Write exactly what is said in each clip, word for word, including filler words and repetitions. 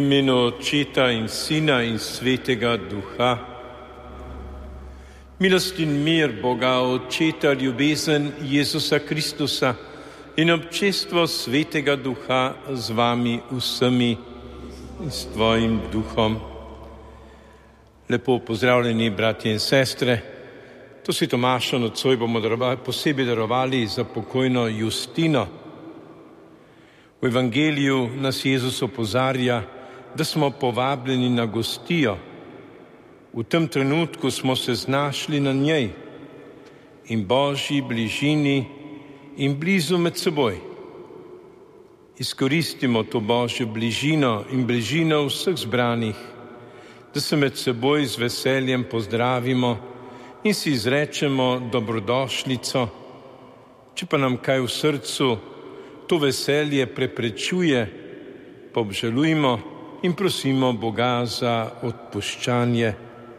imenu Očeta in Sina in Svetega Duha. Milost in mir Boga Očeta, ljubezen Jezusa Kristusa in občestvo Svetega Duha z vami vsemi in s tvojim duhom. Lepo pozdravljeni, bratje in sestre. To si Tomašo nocoj bomo darovali, posebej darovali za pokojno Justino. V Evangeliju nas Jezus opozarja, da smo povabljeni na gostijo. V tem trenutku smo se znašli na njej in Božji bližini in blizu med seboj. Izkoristimo to Božjo bližino in bližino vseh zbranih, da se med seboj z veseljem pozdravimo in si izrečemo dobrodošlico. Če pa nam kaj v srcu to veselje preprečuje, pa obžalujmo in prosimo Boga za odpuščanje.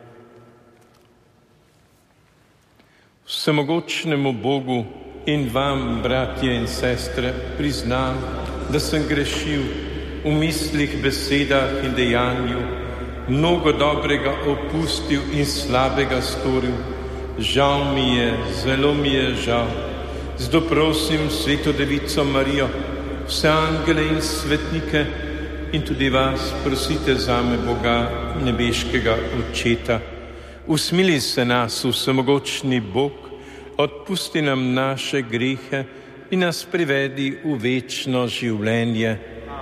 Vsemogočnemu Bogu in vam, bratje in sestre, priznam, da sem grešil v mislih, besedah in dejanju, mnogo dobrega opustil in slabega storil. Žal mi je, zelo mi je žal. Zato prosim Sveto Devico Marijo, vse angele in svetnike in tudi vas prosite zame, Boga nebeškega Očeta. Usmili se nas, vsemogočni Bog, odpusti nam naše grehe in nas privedi v večno življenje.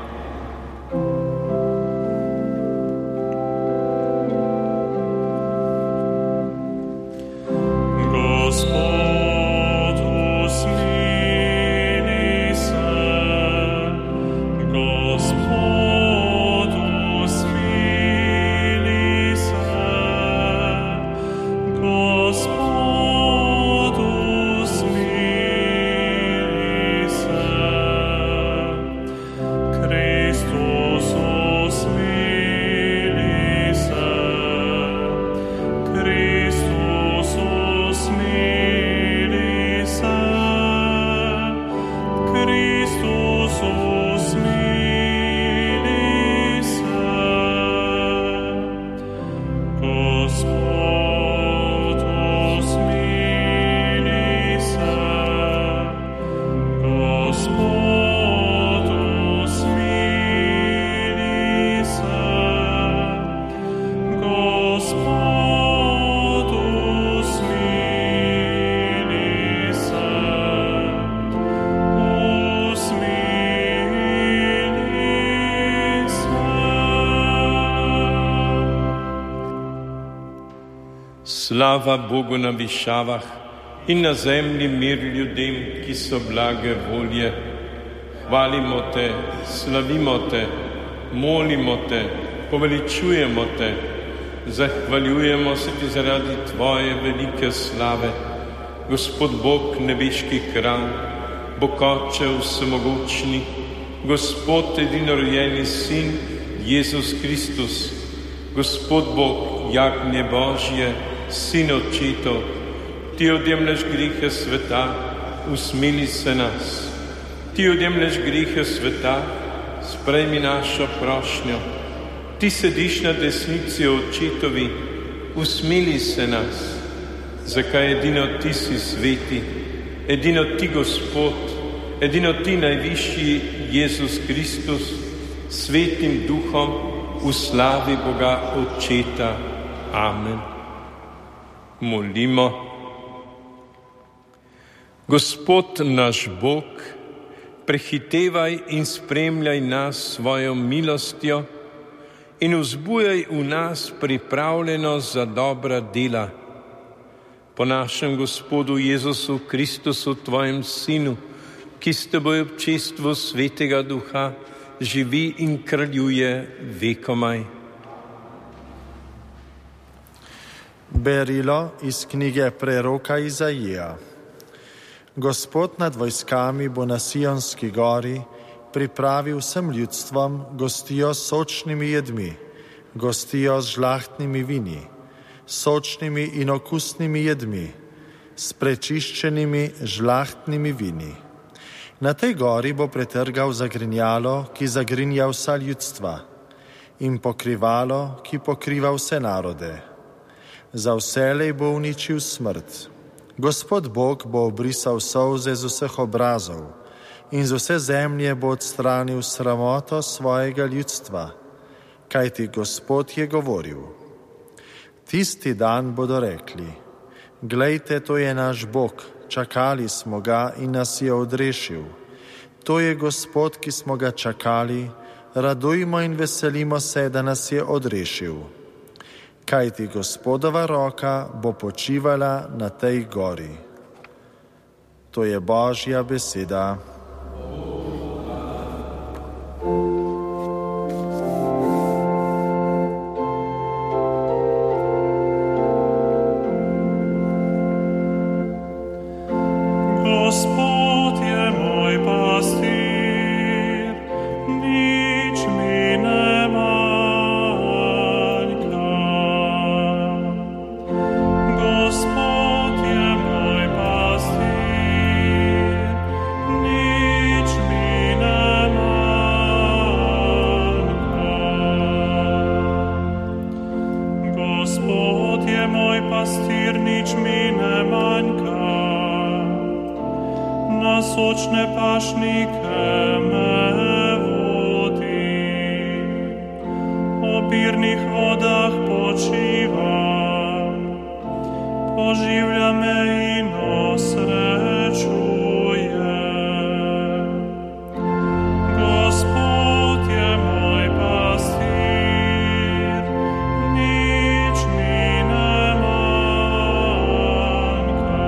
Slava Bogu na višavah in na zemlji mir ljudem, ki so blage volje. Hvalimo te, slavimo te, molimo te, poveličujemo te, zahvaljujemo se ti zaradi tvoje velike slave. Gospod Bog, nebeški kralj, Bog Oče vsemogočni, Gospod edinorojeni Sin, Jezus Kristus, Gospod Bog, jagnje Božje, Sin Očetov, ti odjemlješ grehe sveta, usmili se nas. Ti odjemlješ grehe sveta, sprejmi našo prošnjo. Ti sediš na desnici Očetovi, usmili se nas. Zakaj edino ti si sveti, edino ti Gospod, edino ti najvišji Jezus Kristus, Svetim Duhom, v slavi Boga Očeta. Amen. Molimo. Gospod naš Bog, prehitevaj in spremljaj nas svojo milostjo in vzbujaj v nas pripravljenost za dobra dela. Po našem Gospodu Jezusu Kristusu, tvojem Sinu, ki s teboj v občestvu Svetega Duha živi in kraljuje vekomaj. Berilo iz knjige preroka Izaija. Gospod nad vojskami bo na Sionski gori pripravil vsem ljudstvom gostijo s sočnimi jedmi, gostijo z žlahtnimi vini, sočnimi in okusnimi jedmi, s prečiščenimi žlahtnimi vini. Na tej gori bo pretrgal zagrinjalo, ki zagrinja vsa ljudstva. in pokrivalo, ki pokriva vse narode. Za vselej bo uničil smrt. Gospod Bog bo obrisal solze z vseh obrazov in z vse zemlje bo odstranil sramoto svojega ljudstva, kajti Gospod je govoril. Tisti dan bodo rekli: glejte, to je naš Bog, čakali smo ga in nas je odrešil. To je Gospod, ki smo ga čakali, radujmo in veselimo se, da nas je odrešil. Kajti Gospodova roka bo počivala na tej gori. To je Božja beseda. Gospod je moj pastir, nič mi ne manjka. Gospod je moj pastir, nič mi ne manjka. Gospod je moj pastir, nič mi ne manjka. Na sočne pašnike me vodi, o mirnih vodah počivam, poživlja me in osrečuje. Gospod je moj pastir, nič mi ne manjka.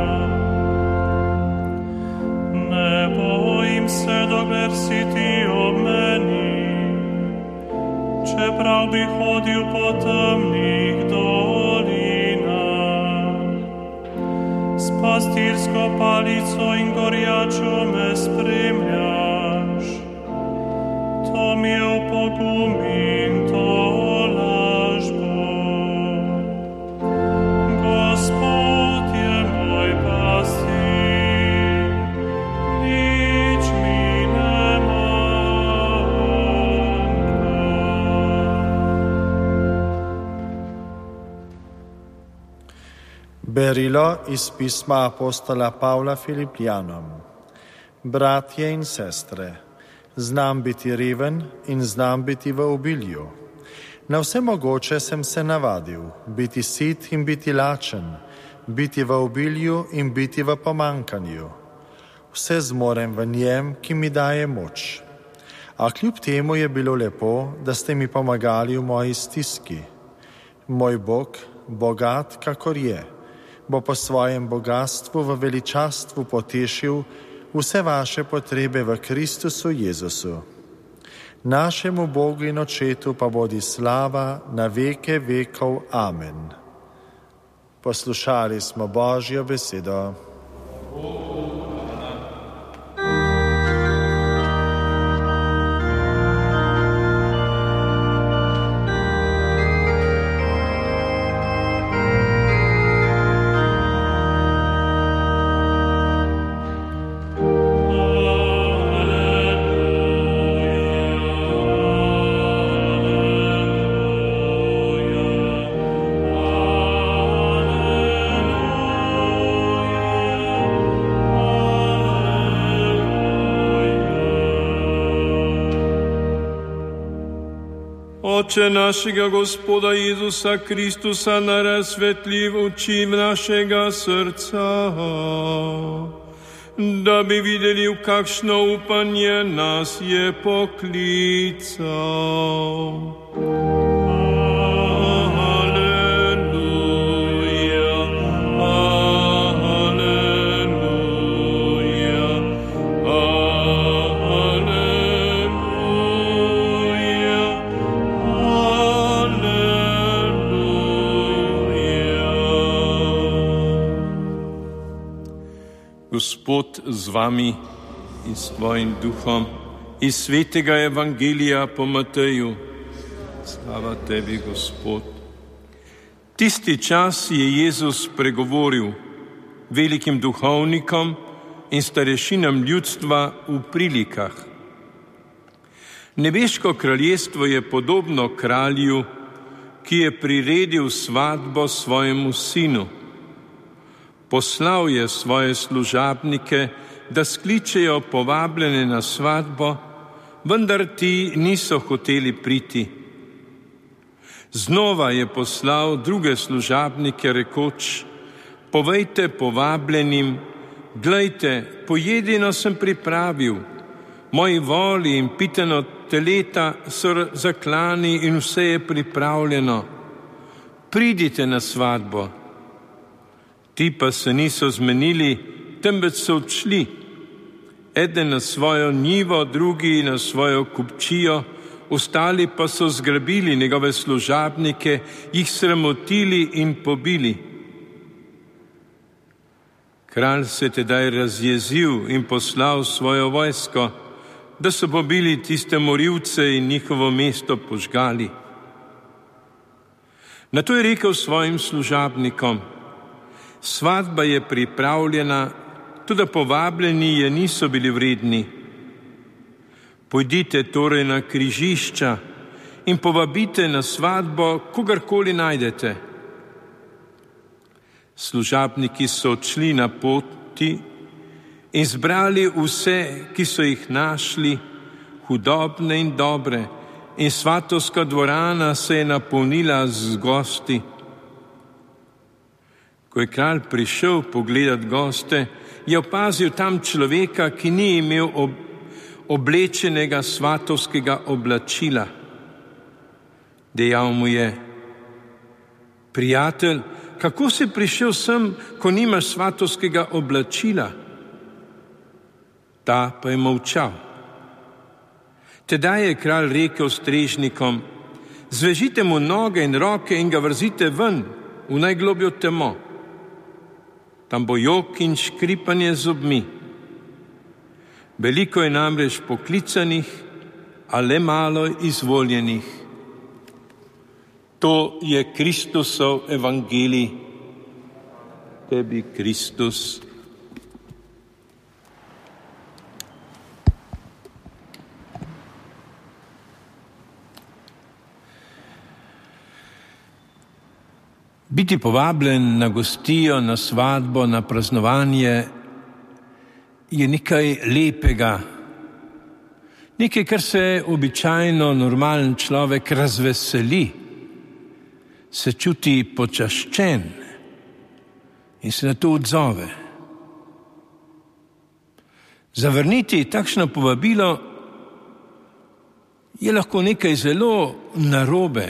Ne bojim se, dokler si ti ob meni, čeprav bi hodil po temnih dolinah. S pastirsko palico in gorjačo me spremljaš, to mi je v pogum in tolažbo. Gospod je moj pastir, nič mi ne manjka. Berilo iz pisma apostola Pavla Filipljanom. Bratje in sestre, znam biti reven in znam biti v obilju. Na vse mogoče sem se navadil, biti sit in biti lačen, biti v obilju in biti v pomankanju. Vse zmorem v njem, ki mi daje moč. A kljub temu je bilo lepo, da ste mi pomagali v moji stiski. Moj Bog, bogat kakor je, bo po svojem bogatstvu v veličastvu potešil vse vaše potrebe v Kristusu Jezusu. Našemu Bogu in Očetu pa bodi slava na veke vekov. Amen. Poslušali smo Božjo besedo. Oče našega Gospoda Jezusa Kristusa, na razsvetljiv oči našega srca, da bi videli, v kakšno upanje nas je poklical. Gospod z vami in s tvojim duhom, iz svetega evangelija po Mateju. Slava tebi, Gospod. Tisti čas je Jezus pregovoril velikim duhovnikom in starešinam ljudstva v prilikah. Nebeško kraljestvo je podobno kralju, ki je priredil svatbo svojemu sinu. Poslal je svoje služabnike, da skličejo povabljene na svatbo, vendar ti niso hoteli priti. Znova je poslal druge služabnike, rekoč: povejte povabljenim, glejte, pojedino sem pripravil, moji voli in piteno teleta so zaklani in vse je pripravljeno. Pridite na svatbo. Ti pa se niso zmenili, temveč so odšli, eden na svojo njivo, drugi na svojo kupčijo, ostali pa so zgrabili njegove služabnike, jih sramotili in pobili. Kralj se je tedaj razjezil in poslal svojo vojsko, da so pobili tiste morilce in njihovo mesto požgali. Nato je rekel svojim služabnikom: svatba je pripravljena, tudi povabljeni je niso bili vredni. Pojdite torej na križišča in povabite na svatbo, kogarkoli najdete. Služabniki so odšli na poti in zbrali vse, ki so jih našli, hudobne in dobre, in svatovska dvorana se je napolnila z gosti. Ko je kralj prišel pogledat goste, je opazil tam človeka, ki ni imel ob, oblečenega svatovskega oblačila. Dejal mu je: prijatelj, kako si prišel sem, ko nimaš svatovskega oblačila? Ta pa je molčal. Tedaj je kralj rekel strežnikom: zvežite mu noge in roke in ga vrzite ven v najglobjo temo. Tam bo jok in škripanje zobmi. Veliko je namreč poklicanih, a le malo izvoljenih. To je Kristusov evangelij. Tebi, Kristus. Biti povabljen na gostijo, na svatbo, na praznovanje je nekaj lepega, nekaj, kar se običajno normalen človek razveseli, se čuti počaščen in se na to odzove. Zavrniti takšno povabilo je lahko nekaj zelo narobe.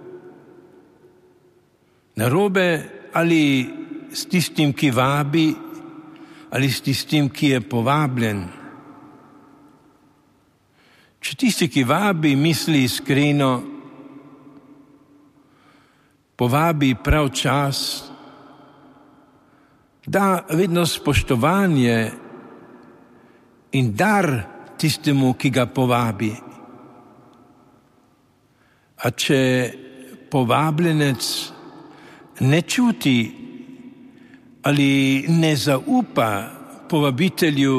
Narobe ali s tistim, ki vabi, ali s tistim, ki je povabljen. Če tisti, ki vabi, misli iskreno, povabi prav čas, da vedno spoštovanje in dar tistemu, ki ga povabi. A če povabljenec ne čuti ali ne zaupa povabitelju,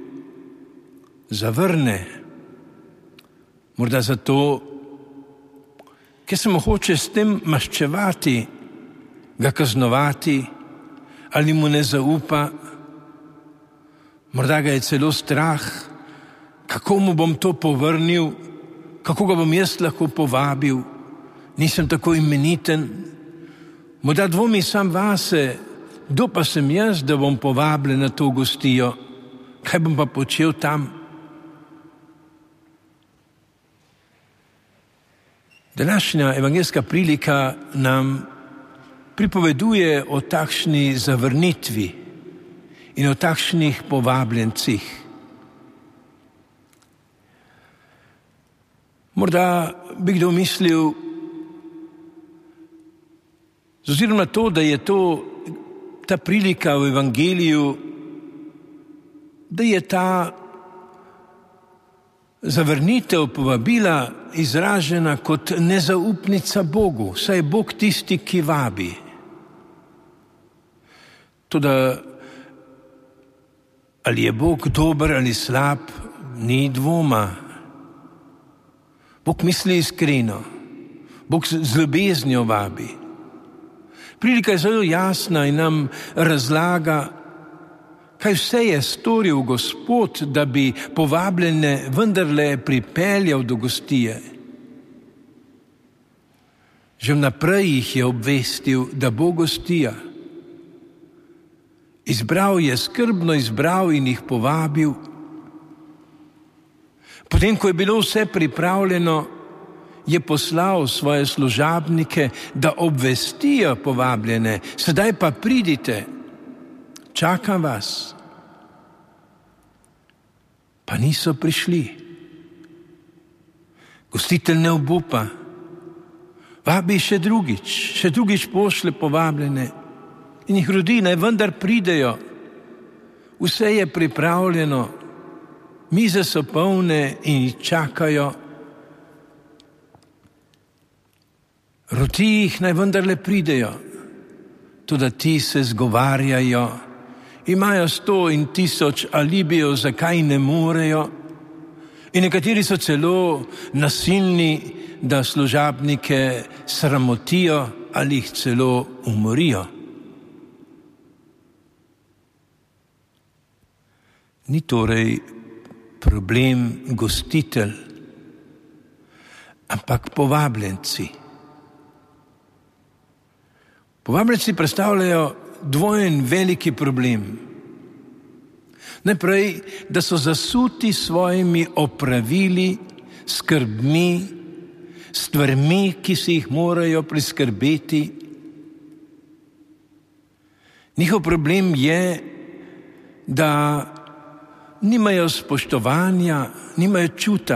zavrne. Morda zato, ker se mu hoče s tem maščevati, ga kaznovati, ali mu ne zaupa. Morda ga je celo strah, kako mu bom to povrnil, kako ga bom jaz lahko povabil, nisem tako imeniten. Morda dvomi sam vase, kdo pa sem jaz, da bom povabljen na to gostijo, kaj bom pa počel tam. Današnja evangeljska prilika nam pripoveduje o takšni zavrnitvi in o takšnih povabljencih. Morda bi kdo mislil, z ozirom na to, da je to ta prilika v evangeliju, da je ta zavrnitev povabila izražena kot nezaupnica Bogu, saj je Bog tisti, ki vabi. Toda ali je Bog dober ali slab, ni dvoma. Bog misli iskreno, Bog z ljubeznijo vabi. Prilika je zelo jasna in nam razlaga, kaj vse je storil Gospod, da bi povabljene vendarle pripeljal do gostije. Že vnaprej jih je obvestil, da bo gostija. Izbral je, skrbno izbral in jih povabil. Potem, ko je bilo vse pripravljeno, je poslal svoje služabnike, da obvestijo povabljene. Sedaj pa pridite, čakam vas. Pa niso prišli. Gostitelj ne obupa. Vabi še drugič, še drugič pošle povabljene in jih rodi, naj vendar pridejo. Vse je pripravljeno, mize so polne in jih čakajo. Roti jih, naj vendarle pridejo, toda ti se zgovarjajo, imajo sto in tisoč alibijev, zakaj ne morejo, in nekateri so celo nasilni, da služabnike sramotijo ali jih celo umorijo. Ni torej problem gostitelj, ampak povabljenci. Povabljenci predstavljajo dvojen veliki problem. Najprej, da so zasuti svojimi opravili, skrbmi, stvarmi, ki si jih morajo priskrbeti. Njihov problem je, da nimajo spoštovanja, nimajo čuta.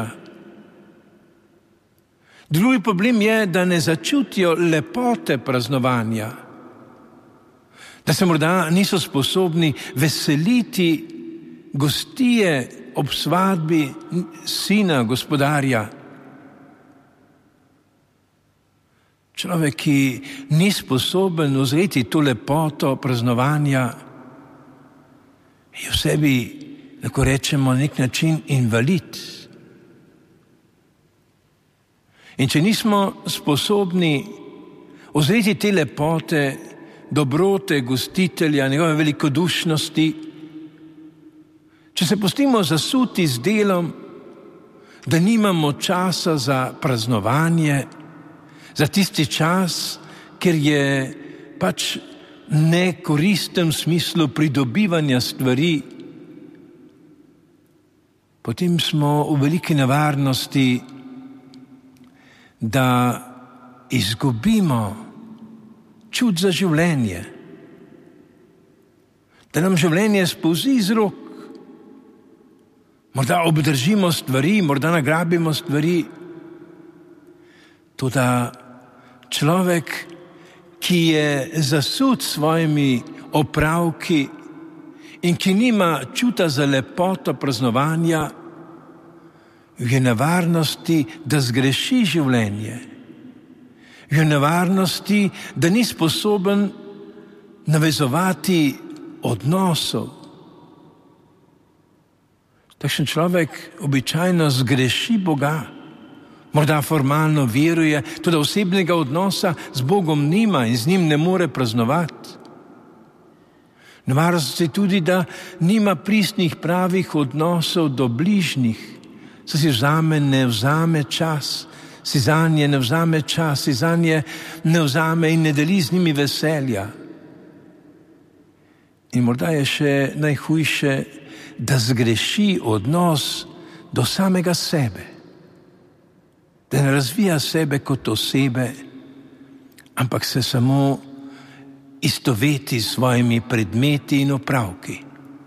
Drugi problem je, da ne začutijo lepote praznovanja, da se morda niso sposobni veseliti gostije ob svadbi sina gospodarja. Človek, ki ni sposoben uzeti to lepoto praznovanja, je v sebi, lahko rečemo, na nek način invalid. In če nismo sposobni uzeti te lepote, dobrote gostitelja, njegove velikodušnosti, če se pustimo zasuti z delom, da nimamo časa za praznovanje, za tisti čas, ker je pač nekoristen v smislu pridobivanja stvari, potem smo v veliki nevarnosti, da izgubimo čut za življenje, da nam življenje spolzi iz rok. Morda obdržimo stvari, morda nagrabimo stvari, toda človek, ki je zasut svojimi opravki in ki nima čuta za lepoto praznovanja, je nevarnosti, da zgreši življenje. Je nevarnosti, da ni sposoben navezovati odnosov. Takšen človek običajno zgreši Boga. Morda formalno veruje, tudi osebnega odnosa z Bogom nima in z njim ne more praznovati. Nevarnost je tudi, da nima pristnih pravih odnosov do bližnjih, saj si vzame, ne vzame čas, si zanje ne vzame čas, si zanje ne vzame in ne deli z njimi veselja. In morda je še najhujše, da zgreši odnos do samega sebe, da ne razvija sebe kot osebe, ampak se samo istoveti s svojimi predmeti in opravki.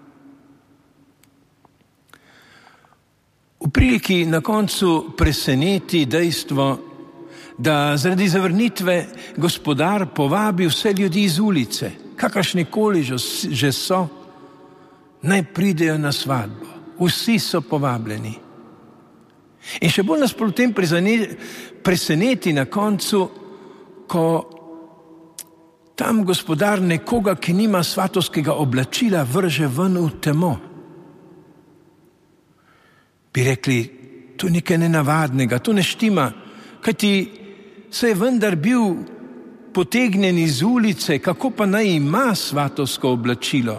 V priliki na koncu preseneti dejstvo, da zaradi zavrnitve gospodar povabi vse ljudi iz ulice, kakršnikoli že so, naj pridejo na svadbo. Vsi so povabljeni. In še bolj nas potem preseneti na koncu, ko tam gospodar nekoga, ki nima svatovskega oblačila, vrže ven v temo. Bi rekli, to je nekaj nenavadnega, to ne štima, kajti se je vendar bil potegnjen iz ulice, kako pa naj ima svatovsko oblačilo.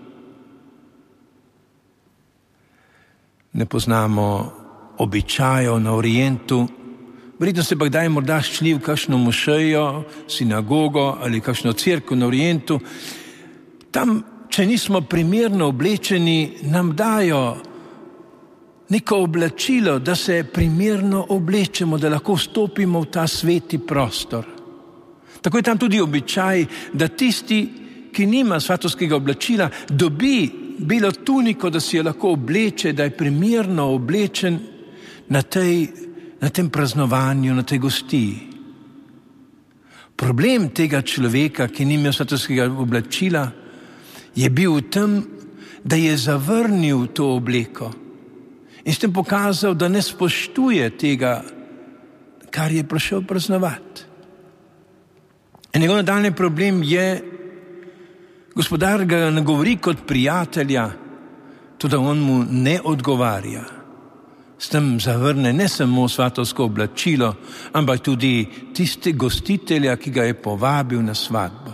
Ne poznamo običajev na Orientu, verjetno se pa kdaj morda šli v kakšno mošejo, sinagogo ali kakšno cerkev na Orientu. Tam, če nismo primerno oblečeni, nam dajo neko oblačilo, da se primerno oblečemo, da lahko vstopimo v ta sveti prostor. Tako je tam tudi običaj, da tisti, ki nima svatovskega oblačila, dobi belo tuniko, da si jo lahko obleče, da je primerno oblečen na, tej, na tem praznovanju, na tej gostiji. Problem tega človeka, ki nima svatovskega oblačila, je bil v tem, da je zavrnil to obleko in s tem pokazal, da ne spoštuje tega, kar je prišel praznovati. In njegov nadaljnji problem je, gospodar ga ne govori kot prijatelja, tudi on mu ne odgovarja. S tem zavrne ne samo svatovsko oblačilo, ampak tudi tiste gostitelja, ki ga je povabil na svatbo.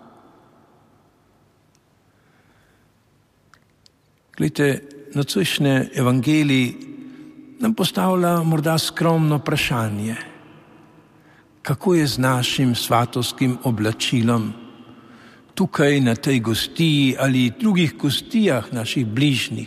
Glejte, nocojšnji evangelij nam postavlja morda skromno vprašanje. Kako je z našim svatovskim oblačilom tukaj na tej gostiji ali drugih gostijah naših bližnjih?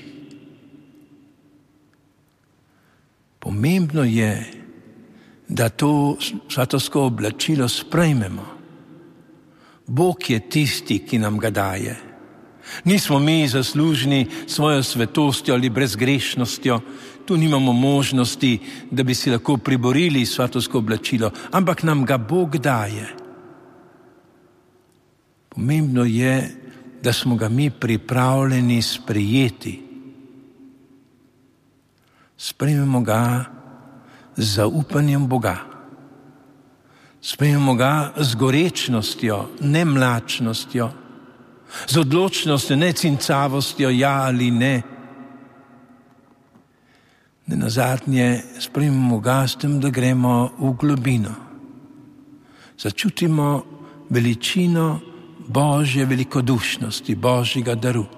Pomembno je, da to svatovsko oblačilo sprejmemo. Bog je tisti, ki nam ga daje. Nismo mi zaslužni svojo svetostjo ali brezgrešnostjo, tu nimamo možnosti, da bi si lahko priborili svatovsko oblačilo, ampak nam ga Bog daje. Pomembno je, da smo ga mi pripravljeni sprejeti. Sprejmemo ga z zaupanjem Boga. Sprejmemo ga z gorečnostjo, ne mlačnostjo, z odločnostjo, ne cincavostjo, ja ali ne. Nenazadnje sprejmemo ga s tem, da gremo v globino. Začutimo veličino Božje velikodušnosti, Božjega daru.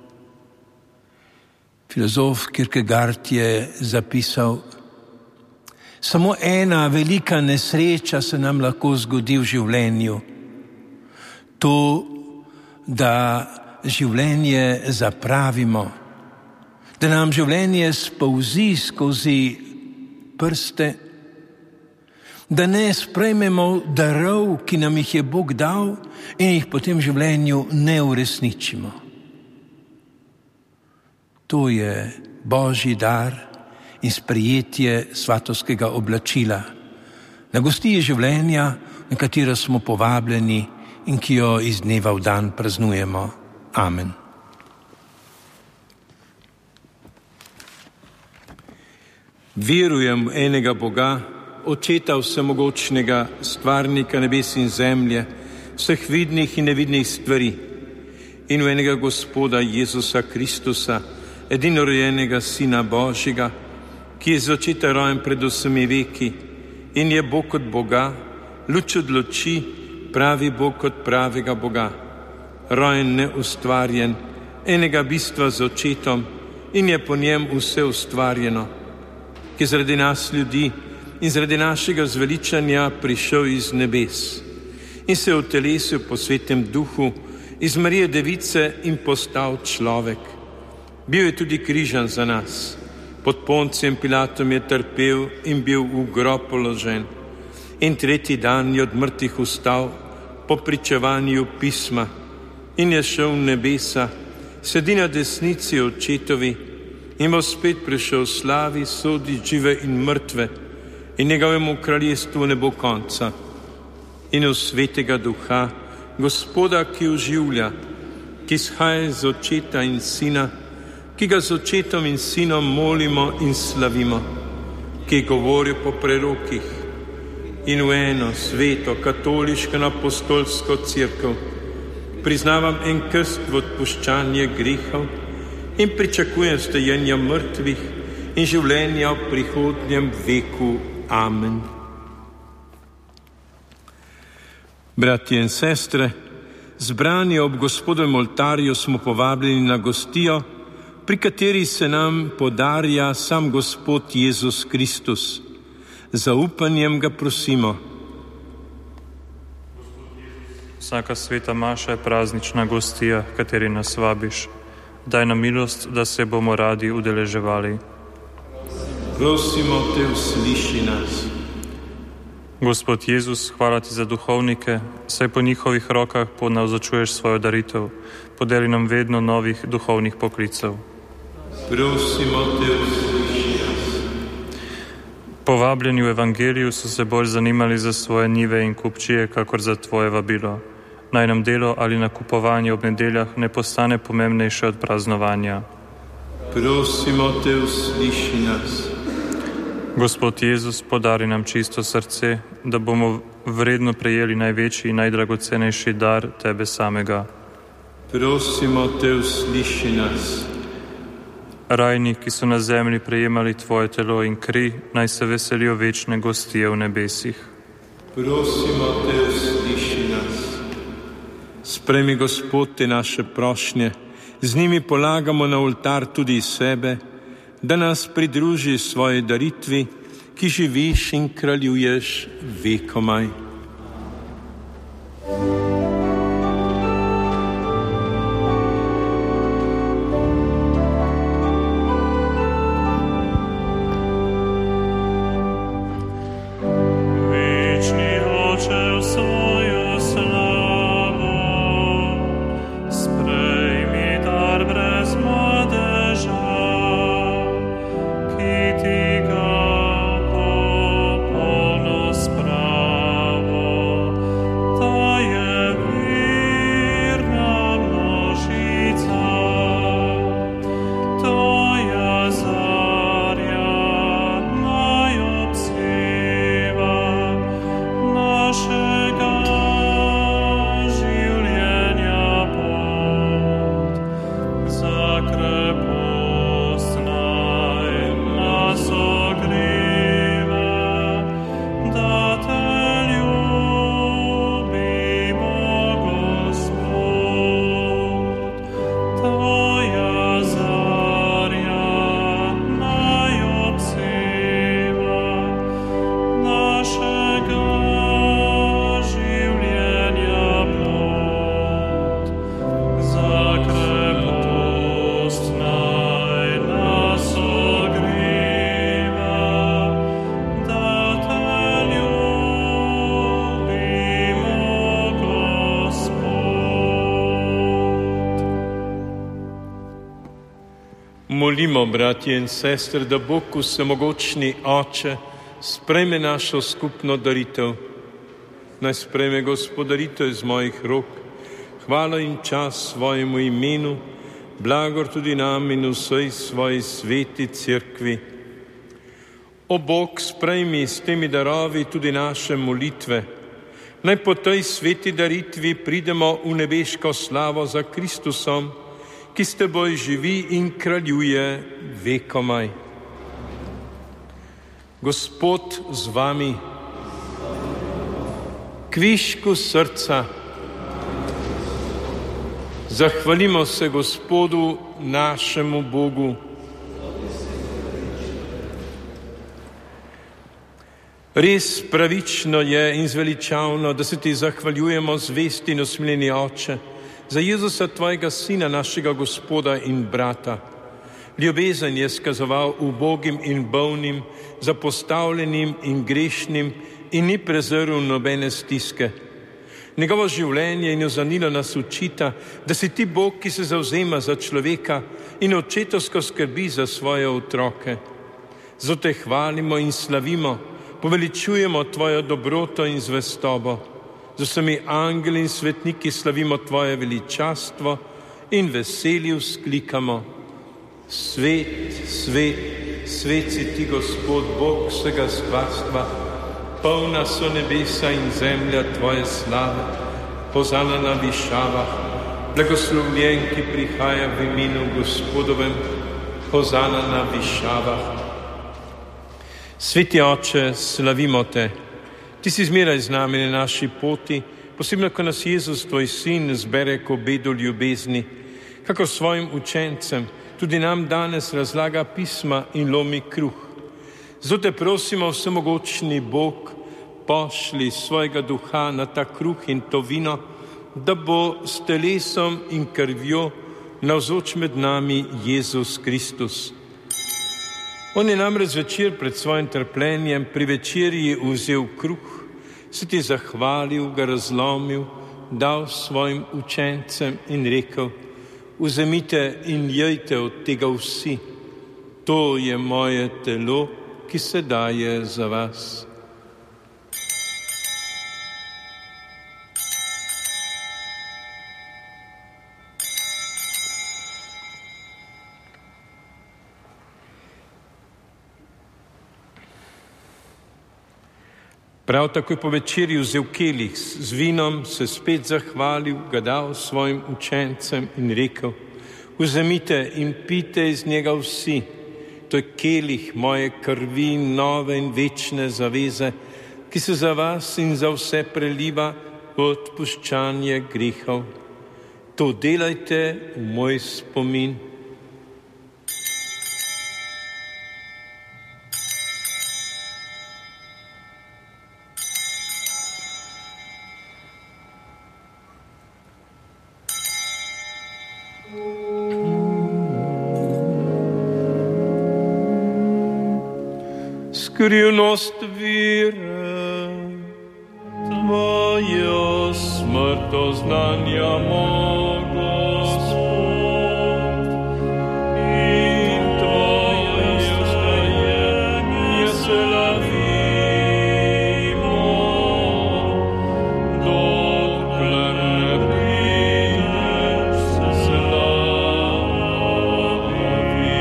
Filozof Kierkegaard je zapisal: samo ena velika nesreča se nam lahko zgodi v življenju. To, da življenje zapravimo, da nam življenje spolzi skozi prste, da ne sprejmemo darov, ki nam jih je Bog dal in jih potem v življenju ne uresničimo. To je Božji dar in sprejetje svatovskega oblačila na gostiji življenja, na katero smo povabljeni in ki jo iz dneva v dan praznujemo. Amen. Verujem v enega Boga, Očeta vsemogočnega, stvarnika nebes in zemlje, vseh vidnih in nevidnih stvari, in v enega Gospoda Jezusa Kristusa, edinorojenega Sina Božjega, ki je z očeta rojen pred vsemi veki in je Bog od Boga, luč od luči, pravi Bog od pravega Boga, rojen neustvarjen, enega bistva z očetom in je po njem vse ustvarjeno, ki je zaradi nas ljudi in zaradi našega zveličanja prišel iz nebes in se je utelesil po svetem duhu iz Marije Device in postal človek. Bil je tudi križan za nas. Pod Poncijem Pilatom je trpel in bil v grob položen. In tretji dan je od mrtvih vstal po pričevanju pisma in je šel v nebesa, sedi na desnici očetovi in bo spet prišel v slavi soditi žive in mrtve in njegovemu kraljestvu ne bo konca. In v svetega duha, Gospoda, ki oživlja, ki izhaja iz očeta in sina, ki ga z očetom in sinom molimo in slavimo, ki govori po prerokih, in v eno sveto, katoliško apostolsko cerkev priznavam en krst v odpuščanje grehov in pričakujem stajenja mrtvih in življenja v prihodnjem veku. Amen. Bratje in sestre, zbrani ob Gospodovem oltarju smo povabljeni na gostijo, pri kateri se nam podarja sam Gospod Jezus Kristus. Z zaupanjem ga prosimo. Vsaka sveta maša je praznična gostija, kateri nas vabiš. Daj nam milost, da se bomo radi udeleževali. Prosimo te, usliši nas. Gospod Jezus, hvala ti za duhovnike, saj po njihovih rokah ponavzočuješ svojo daritev. Podeli nam vedno novih duhovnih poklicev. Prosimo te, usliši nas. Povabljeni v evangeliju so se bolj zanimali za svoje njive in kupčije, kakor za tvoje vabilo. Naj nam delo ali nakupovanje ob nedeljah ne postane pomembnejše od praznovanja. Prosimo te, usliši nas. Gospod Jezus, podari nam čisto srce, da bomo vredno prejeli največji in najdragocenejši dar tebe samega. Prosimo te, usliši nas. Rajni, ki so na zemlji prejemali tvoje telo in kri, naj se veselijo večne gostije v nebesih. Prosimo te, usliši nas. Sprejmi, Gospod, te naše prošnje, z njimi polagamo na oltar tudi sebe, da nas pridruži svoji daritvi, ki živiš in kraljuješ vekomaj. Molimo, bratje in sestre, da Bog vsemogočni Oče sprejme našo skupno daritev. Naj sprejme Gospod daritev iz mojih rok, hvala in čas svojemu imenu, blagor tudi nam in vsej svoji sveti cerkvi. O Bog, sprejmi s temi darovi tudi naše molitve. Naj po tej sveti daritvi pridemo v nebeško slavo za Kristusom, ki s teboj živi in kraljuje vekomaj. Gospod z vami, kvišku srca, zahvalimo se Gospodu našemu Bogu. Res pravično je in zveličavno, da se ti zahvaljujemo, zvesti in usmiljeni Oče, za Jezusa, tvojega Sina, našega Gospoda in brata. Ljubezen je skazoval ubogim in bolnim, zapostavljenim in grešnim in ni prezrl nobene stiske. Njegovo življenje in ozanilo nas učita, da si ti Bog, ki se zavzema za človeka in očetovsko skrbi za svoje otroke. Zato te hvalimo in slavimo, poveličujemo tvojo dobroto in zvestobo. Z vsemi angeli in svetniki slavimo tvoje veličastvo in veseli vzklikamo: Svet, svet, svet si ti, Gospod, Bog vsega stvarstva, polna so nebesa in zemlja tvoje slave. Hozana na višavah, blagoslovljen, ki prihaja v imenu Gospodovem. Hozana na višavah. Sveti Oče, slavimo te. Ti si zmeraj z nami na naši poti, posebno, ko nas Jezus, tvoj sin, zbere k obedu ljubezni, kakor svojim učencem, tudi nam danes razlaga pisma in lomi kruh. Zato te prosimo, vsemogočni Bog, pošli svojega duha na ta kruh in to vino, da bo s telesom in krvjo navzoč med nami Jezus Kristus. On je namreč zvečer pred svojim trpljenjem pri večerji vzel kruh, se ti zahvalil, ga razlomil, dal svojim učencem in rekel: vzemite in jejte od tega vsi, to je moje telo, ki se daje za vas. Prav tako je po večerji vzel kelih z vinom, se spet zahvalil, ga dal svojim učencem in rekel: vzemite in pite iz njega vsi, to je kelih moje krvi, nove in večne zaveze, ki se za vas in za vse preliva v odpuščanje grehov. To delajte v moj spomin. Skrivnost vire, tvojo smrto znanjamo, Gospod, in tvoje vstajenje slavimo, dokler ne prideš slavi.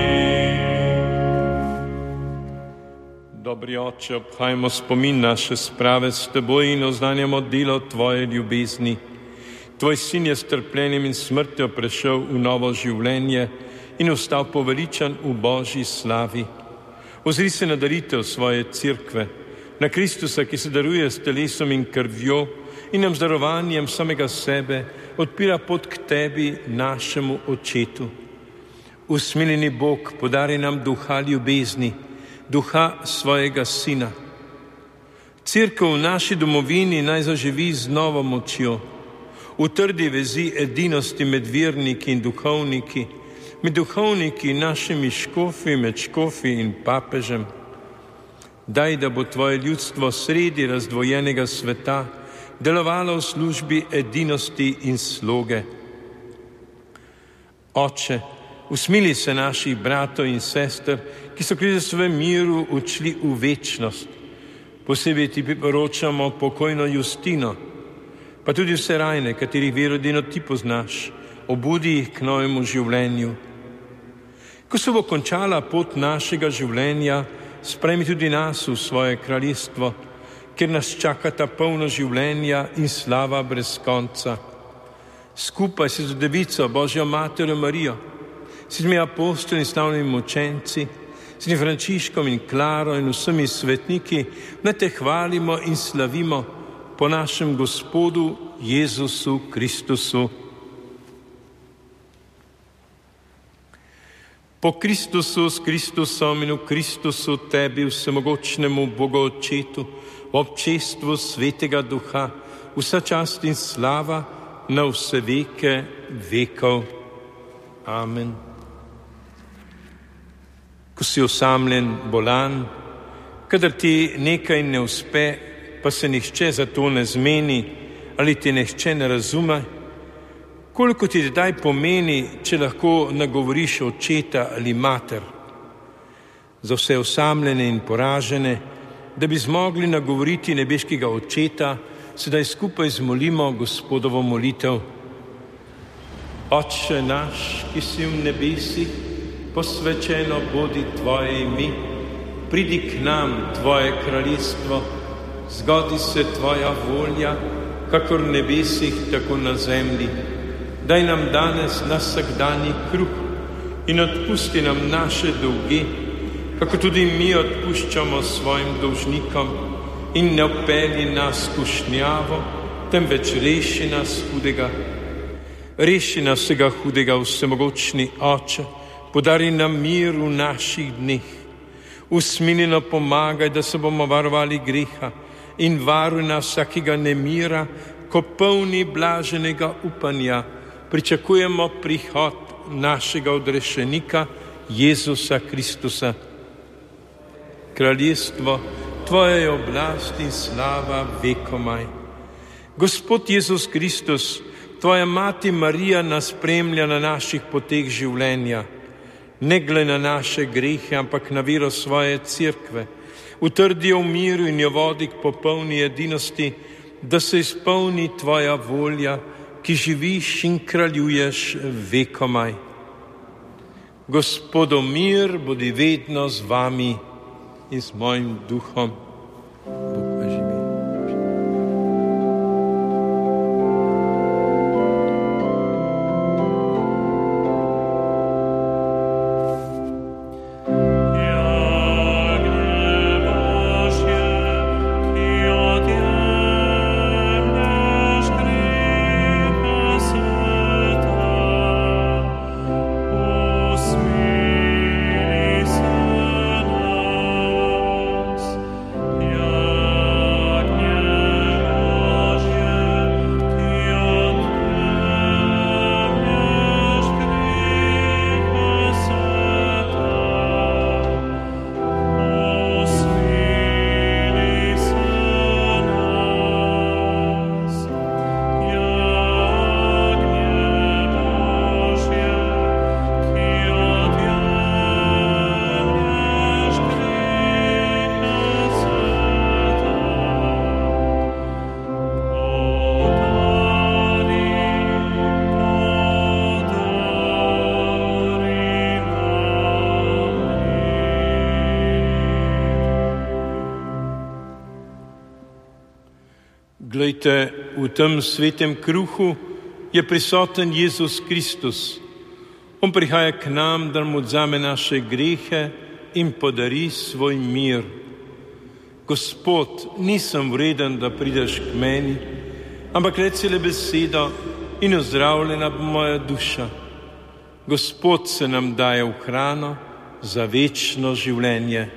Dobri Oče, obhajmo spomin naše sprave s teboj in oznanjamo delo tvoje ljubezni. Tvoj sin je s trpljenjem in smrtjo prešel v novo življenje in ostal poveličan v Božji slavi. Ozri se na daritev svoje cerkve, na Kristusa, ki se daruje s telesom in krvjo in nam z darovanjem samega sebe odpira pot k tebi, našemu Očetu. Usmiljeni Bog, podari nam duha ljubezni, duha svojega sina. Cerkev v naši domovini naj zaživi z novo močjo, v trdi vezi edinosti med verniki in duhovniki, med duhovniki in našimi škofi, med škofi in papežem. Daj, da bo tvoje ljudstvo sredi razdvojenega sveta delovalo v službi edinosti in sloge. Oče, usmili se naših bratov in sester, ki so kljub svojemu miru odšli v večnost. Posebej ti priporočamo pokojno Justino, pa tudi vse rajne, katerih vero edino ti poznaš, obudi jih k novemu življenju. Ko se bo končala pot našega življenja, sprejmi tudi nas v svoje kraljestvo, kjer nas čakata polno življenja in slava brez konca. Skupaj se z Devico, Božjo materjo Marijo, s temi apostoli in slavnimi učenci, s tem Frančiškom in Klaro in vsemi svetniki, naj te hvalimo in slavimo po našem Gospodu Jezusu Kristusu. Po Kristusu, s Kristusom in v Kristusu tebi, vsemogočnemu Bogu Očetu, v občestvu Svetega Duha, vsa čast in slava na vse veke vekov. Amen. Ko si osamljen, bolan, kadar ti nekaj ne uspe, pa se nihče za to ne zmeni ali ti nihče ne razume, koliko ti daj pomeni, če lahko nagovoriš očeta ali mater. Za vse osamljene in poražene, da bi zmogli nagovoriti nebeškega Očeta, sedaj skupaj zmolimo Gospodovo molitev. Oče naš, ki si v nebesih, posvečeno bodi tvoje ime, pridi k nam tvoje kraljestvo, zgodi se tvoja volja, kakor v nebesih, tako na zemlji. Daj nam danes na vsakdanji kruh in odpusti nam naše dolge, kako tudi mi odpuščamo svojim dolžnikom in ne vpelji nas v skušnjavo, temveč reši nas hudega. Reši nas vsega hudega, vsemogočni Oče, podari nam mir v naših dneh. Usmileno pomagaj, da se bomo varovali greha in varuj nas vsakega nemira, ko polni blaženega upanja pričakujemo prihod našega odrešenika Jezusa Kristusa. Kraljestvo Tvoja je oblast in slava vekomaj. Gospod Jezus Kristus, Tvoja mati Marija nas spremlja na naših poteh življenja. Ne glede na naše grehe, ampak na vero svoje cerkve. Utrdi jo v miru in jo vodi k popolni edinosti, da se izpolni Tvoja volja, ki živiš in kraljuješ vekomaj. Gospodov mir bodi vedno z vami in z mojim duhom. Bog pa živi. Glejte, v tem svetem kruhu je prisoten Jezus Kristus. On prihaja k nam, da nam odzame naše grehe in podari svoj mir. Gospod, nisem vreden, da prideš k meni, ampak reci le besedo in ozdravljena bo moja duša. Gospod se nam daje v hrano za večno življenje.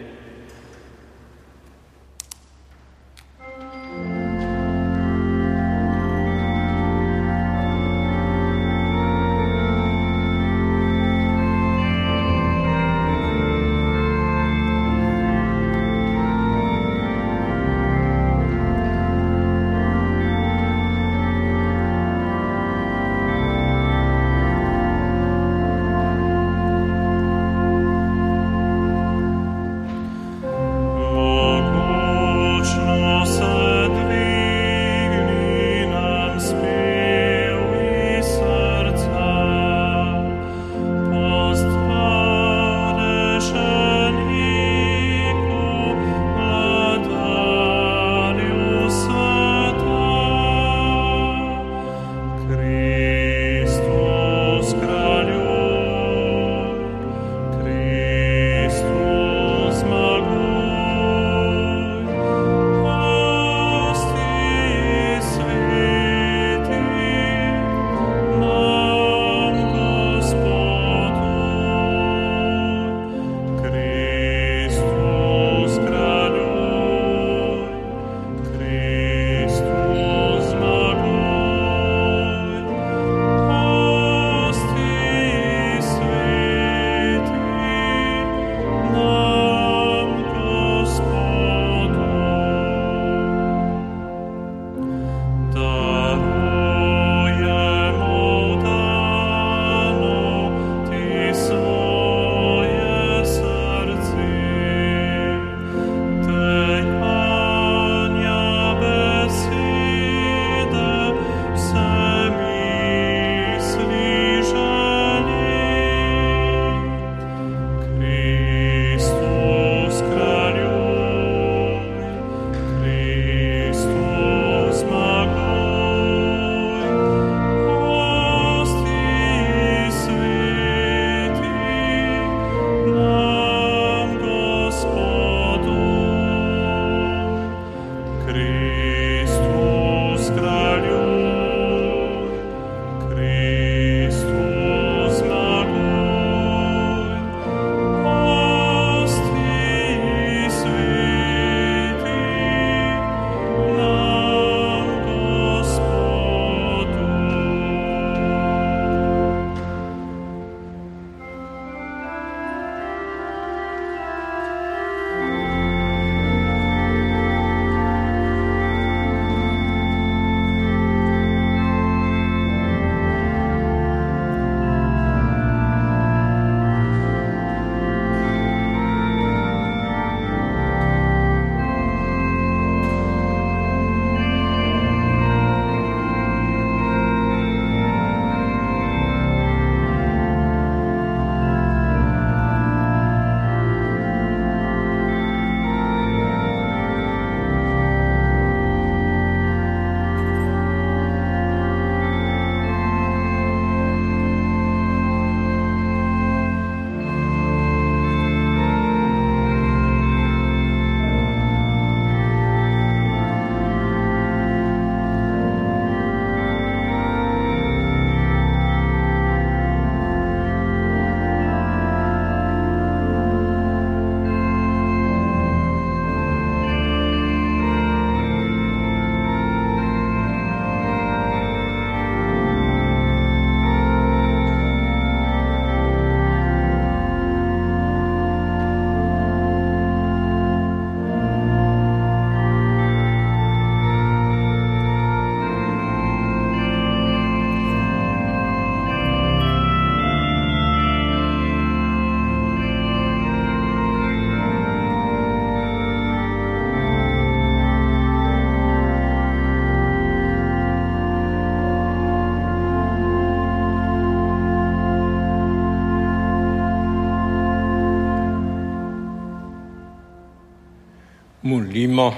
Molimo.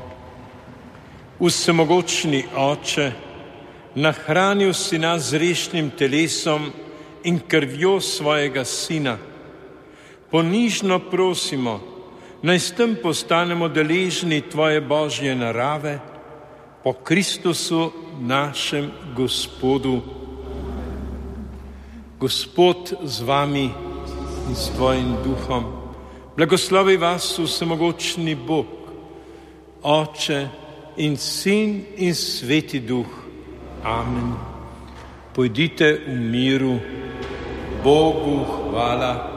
Vsemogočni Oče, nahranil si nas z grešnim telesom in krvjo svojega Sina. Ponižno prosimo, naj s tem postanemo deležni Tvoje Božje narave, po Kristusu našem Gospodu. Gospod z vami in s Tvojim duhom. Blagoslovi vas vsemogočni Bog, Oče in Sin in Sveti Duh. Amen. Pojdite v miru. Bogu hvala.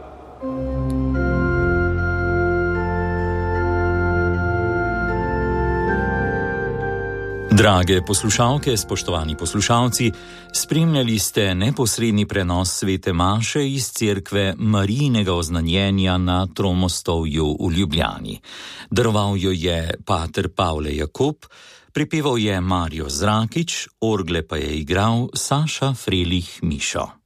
Drage poslušalke, spoštovani poslušalci, spremljali ste neposredni prenos svete maše iz cerkve Marijinega oznanjenja na Tromostovju v Ljubljani. Daroval jo je pater Pavle Jakob, prepeval je Mario Zrakič, orgle pa je igral Saša Frelih Mišo.